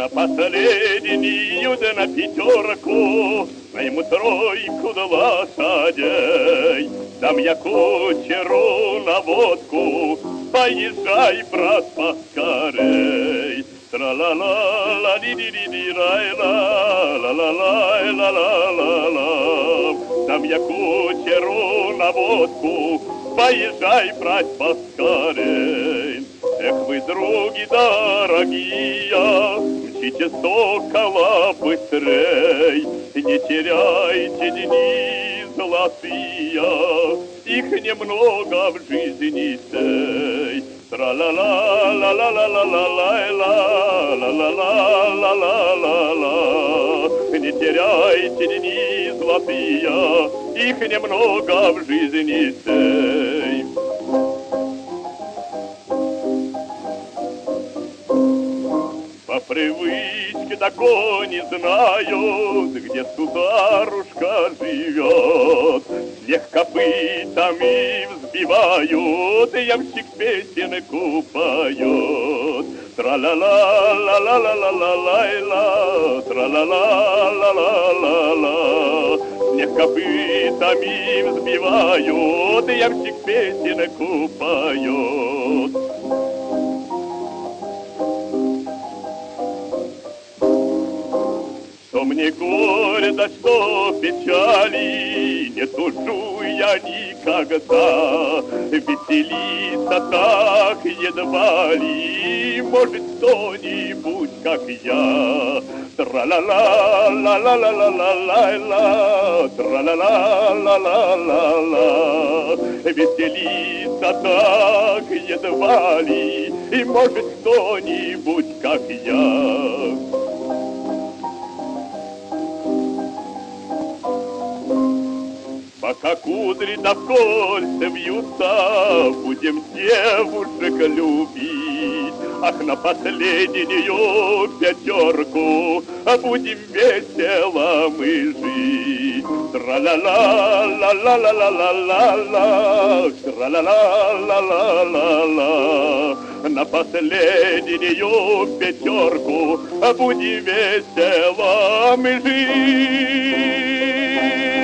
На последнюю, да на пятерку, найму тройку да лошадей. Дам я кучеру на водку, поезжай, брат, поскорей. Тра-ла-ла, ла-ди-ди-ди-ди-рай-ла, ла-ла-ла-ла-ла-ла-ла. Дам я кучеру на водку, поезжай, брат, поскорей. Эх вы, други дорогие, мчите сокола быстрей, не теряйте дни золотые, их немного в жизни сей. Тра-ла-ла-ла-ла-ла-ла-ла-ла-ла-ла-ла-ла-ла. Не теряйте дни золотые, их немного в жизни сей. По привычке такой не знают, где сударушка живет. Снег копытами взбивают, и ямщик песенку поет. Тра-ла-ла-ла-ла-ла-ла-ла-ла, тра-ла-ла-ла-ла-ла-ла. Снег копытами взбивают, и ямщик песенку поет. Что мне горе, да что печали, не тужу я никогда. Веселиться так едва ли может кто-нибудь, как я. Тра-ла-ла-ла-ла-ла-ла-ла-ла, тра-ла-ла-ла-ла-ла-ла. Веселиться так едва ли может кто-нибудь, как я. Пока кудри да вкольце вьются, будем девушек любить. Ах, на последнюю пятерку будем весело мы жить. Тра-ла-ла-ла-ла-ла-ла-ла-ла, тра-ла-ла-ла-ла-ла-ла. На последнюю пятерку будем весело мы жить.